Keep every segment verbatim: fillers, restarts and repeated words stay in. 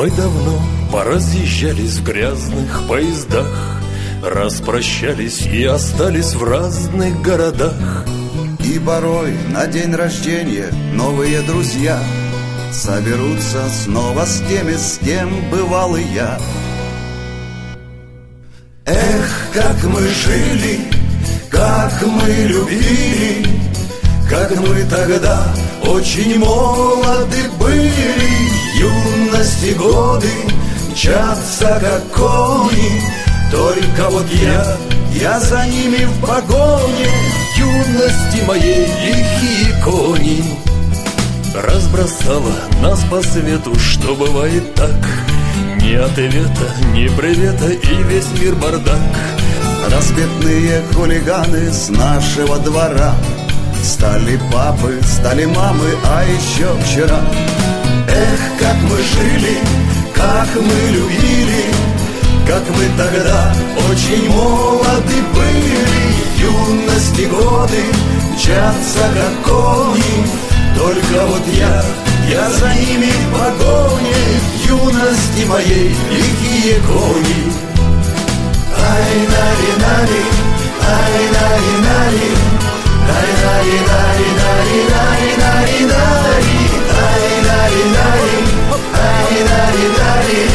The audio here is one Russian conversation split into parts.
Мы давно поразъезжались в грязных поездах, распрощались и остались в разных городах. И порой на день рождения новые друзья соберутся снова с теми, с кем бывал и я. Эх, как мы жили, как мы любили, как мы тогда очень молоды были. Юности годы мчатся, как кони, только вот я, я за ними в погоне. Юности моей лихие кони разбросала нас по свету, что бывает так. Ни ответа, ни привета, и весь мир бардак. Разбитные хулиганы с нашего двора стали папы, стали мамы, а еще вчера. Эх, как мы жили, как мы любили, как мы тогда очень молоды были. Юности годы мчатся, как кони, только вот я, я за ними в погоне. Юности моей лихие кони. Ай-нари-нари, ай-нари-нари, ай-нари-нари-нари-нари-нари-нари, ай-нари-нари, ай-нари-нари,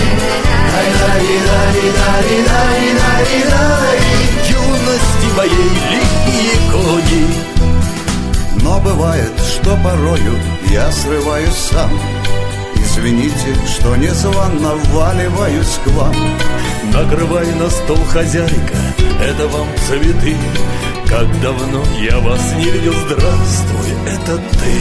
ай-нари-нари-нари-нари-нари-нари. Юности моей лихие кони. Но бывает, что порою я срываюсь сам. Извините, что незванно вваливаюсь к вам. Накрывай на стол, хозяйка, это вам цветы. Как давно я вас не видел, здравствуй, это ты.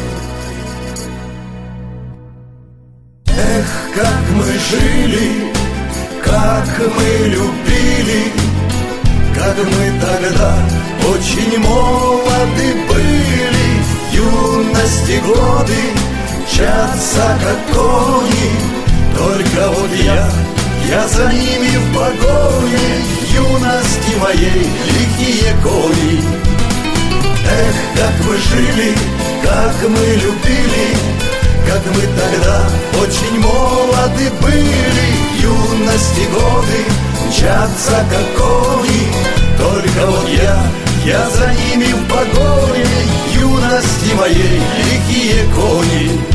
Эх, как мы жили, как мы любили, как мы тогда очень молоды были. Юности годы мчатся, как кони, только вот я, я за ними в погоне. Юности моей лихие кони. Эх, как мы жили, как мы любили, как мы тогда очень молоды были. Юности годы мчатся, как кони, только вот я, я за ними в погоне. Юности моей лихие кони.